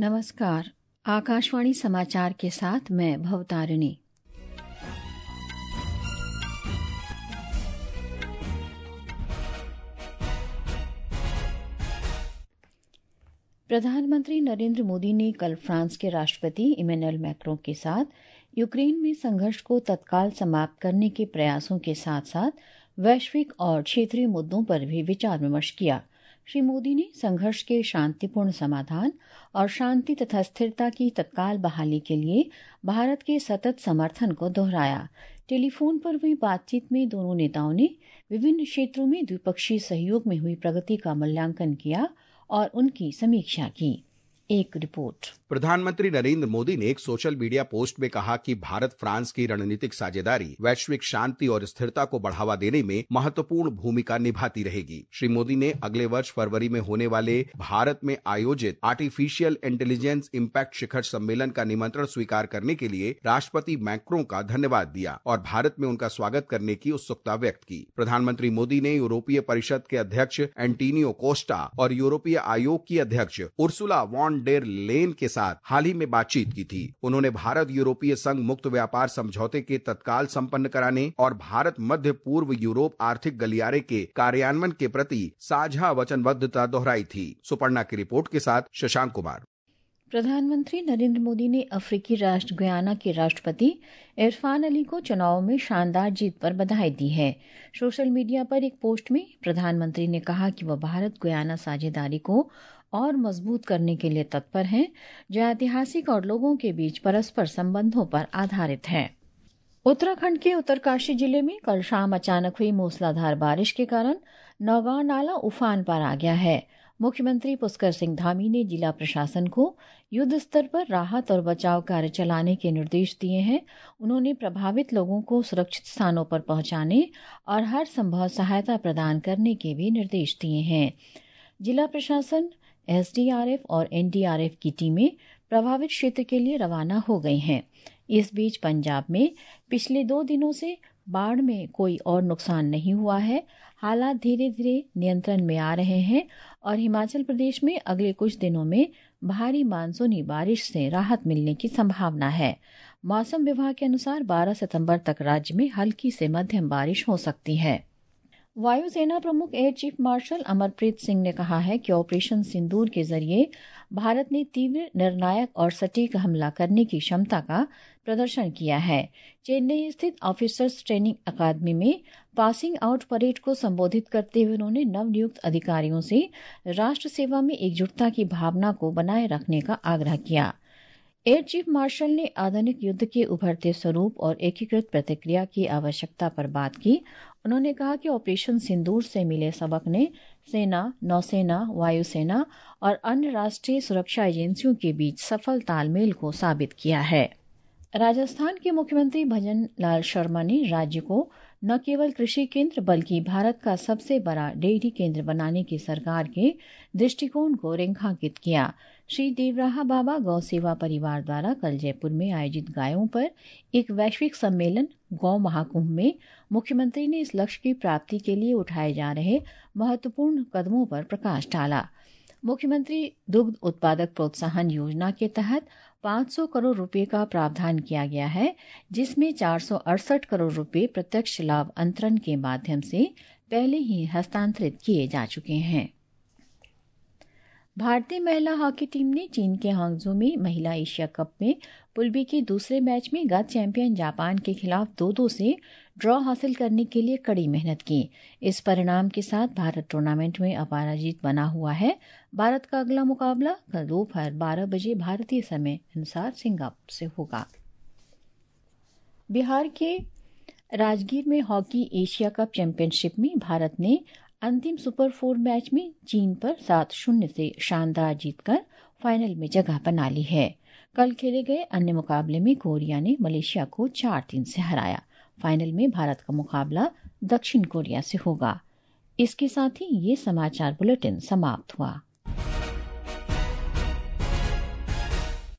नमस्कार। आकाशवाणी समाचार के साथ मैं भवतारिणी। प्रधानमंत्री नरेंद्र मोदी ने कल फ्रांस के राष्ट्रपति इमैनुअल मैक्रों के साथ यूक्रेन में संघर्ष को तत्काल समाप्त करने के प्रयासों के साथ-साथ वैश्विक और क्षेत्रीय मुद्दों पर भी विचार विमर्श किया। श्री मोदी ने संघर्ष के शांतिपूर्ण समाधान और शांति तथा स्थिरता की तत्काल बहाली के लिए भारत के सतत समर्थन को दोहराया। टेलीफोन पर हुई बातचीत में दोनों नेताओं ने विभिन्न क्षेत्रों में द्विपक्षीय सहयोग में हुई प्रगति का मूल्यांकन किया और उनकी समीक्षा की। एक रिपोर्ट। प्रधानमंत्री नरेंद्र मोदी ने एक सोशल मीडिया पोस्ट में कहा कि भारत फ्रांस की रणनीतिक साझेदारी वैश्विक शांति और स्थिरता को बढ़ावा देने में महत्वपूर्ण भूमिका निभाती रहेगी। श्री मोदी ने अगले वर्ष फरवरी में होने वाले भारत में आयोजित आर्टिफिशियल इंटेलिजेंस इम्पैक्ट शिखर सम्मेलन का निमंत्रण स्वीकार करने के लिए राष्ट्रपति मैक्रों का धन्यवाद दिया और भारत में उनका स्वागत करने की उत्सुकता व्यक्त की। प्रधानमंत्री मोदी ने यूरोपीय परिषद के अध्यक्ष एंटोनियो कोस्टा और यूरोपीय आयोग की अध्यक्ष उर्सुला वॉन डेर लेन के साथ हाल ही में बातचीत की थी। उन्होंने भारत यूरोपीय संघ मुक्त व्यापार समझौते के तत्काल संपन्न कराने और भारत मध्य पूर्व यूरोप आर्थिक गलियारे के कार्यान्वयन के प्रति साझा वचनबद्धता दोहराई थी। सुपर्णा की रिपोर्ट के साथ शशांक कुमार। प्रधानमंत्री नरेंद्र मोदी ने अफ्रीकी राष्ट्र गुयाना के राष्ट्रपति इरफान अली को चुनाव में शानदार जीत पर बधाई दी है। सोशल मीडिया पर एक पोस्ट में प्रधानमंत्री ने कहा कि वह भारत गुयाना साझेदारी को और मजबूत करने के लिए तत्पर हैं, जो ऐतिहासिक और लोगों के बीच परस्पर संबंधों पर आधारित है। उत्तराखंड के उत्तरकाशी जिले में कल शाम अचानक हुई मूसलाधार बारिश के कारण नौगांव नाला उफान पर आ गया है। मुख्यमंत्री पुष्कर सिंह धामी ने जिला प्रशासन को युद्ध स्तर पर राहत और बचाव कार्य चलाने के निर्देश दिए हैं। उन्होंने प्रभावित लोगों को सुरक्षित स्थानों पर पहुंचाने और हर संभव सहायता प्रदान करने के भी निर्देश दिए हैं। जिला प्रशासन, एसडीआरएफ और एनडीआरएफ की टीमें प्रभावित क्षेत्र के लिए रवाना हो गई हैं। इस बीच पंजाब में पिछले 2 दिनों से बाढ़ में कोई और नुकसान नहीं हुआ है। हालात धीरे धीरे नियंत्रण में आ रहे हैं और हिमाचल प्रदेश में अगले कुछ दिनों में भारी मानसूनी बारिश से राहत मिलने की संभावना है। मौसम विभाग के अनुसार 12 सितंबर तक राज्य में हल्की से मध्यम बारिश हो सकती है। वायुसेना प्रमुख air chief marshal Amarpreet Singh ने कहा है कि ऑपरेशन सिंदूर के जरिए भारत ने तीव्र, निर्णायक और सटीक हमला करने की क्षमता का प्रदर्शन किया है। चेन्नई स्थित ऑफिसर्स ट्रेनिंग अकादमी में पासिंग आउट परेड को संबोधित करते हुए उन्होंने नवनियुक्त अधिकारियों से राष्ट्र सेवा में एकजुटता की भावना को बनाए रखने का आग्रह किया। एयर चीफ मार्शल ने आधुनिक युद्ध के उभरते स्वरूप और एकीकृत प्रतिक्रिया की आवश्यकता पर बात की। उन्होंने कहा कि ऑपरेशन सिंदूर से मिले सबक ने सेना, नौसेना, वायुसेना और अन्य राष्ट्रीय सुरक्षा एजेंसियों के बीच सफल तालमेल को साबित किया है। राजस्थान के मुख्यमंत्री भजन लाल शर्मा ने राज्य को न केवल कृषि केंद्र बल्कि भारत का सबसे बड़ा डेयरी केंद्र बनाने की सरकार के दृष्टिकोण को रेखांकित किया। श्री देवराहा बाबा गौ सेवा परिवार द्वारा कल जयपुर में आयोजित गायों पर एक वैश्विक सम्मेलन गौ महाकुंभ में मुख्यमंत्री ने इस लक्ष्य की प्राप्ति के लिए उठाए जा रहे महत्वपूर्ण कदमों पर प्रकाश डाला। मुख्यमंत्री दुग्ध उत्पादक प्रोत्साहन योजना के तहत 500 करोड़ रुपए का प्रावधान किया गया है, जिसमें 468 करोड़ रुपए प्रत्यक्ष लाभ अंतरण के माध्यम से पहले ही हस्तांतरित किए जा चुके हैं। भारतीय महिला हॉकी टीम ने चीन के हांगझो में महिला एशिया कप में पूल बी के दूसरे मैच में गत चैंपियन जापान के खिलाफ 2-2 से ड्रॉ हासिल करने के लिए कड़ी मेहनत की। इस परिणाम के साथ भारत टूर्नामेंट में अपराजित बना हुआ है। भारत का अगला मुकाबला कल दोपहर 12 बजे भारतीय समय अनुसार सिंगापुर से होगा। बिहार के राजगीर में हॉकी एशिया कप चैंपियनशिप में भारत ने अंतिम सुपर 4 मैच में चीन पर 7-0 से शानदार जीतकर फाइनल में जगह बना ली है। कल खेले गए अन्य मुकाबले में कोरिया ने मलेशिया को 4-3 से हराया। फाइनल में भारत का मुकाबला दक्षिण कोरिया से होगा। इसके साथ ही ये समाचार बुलेटिन समाप्त हुआ।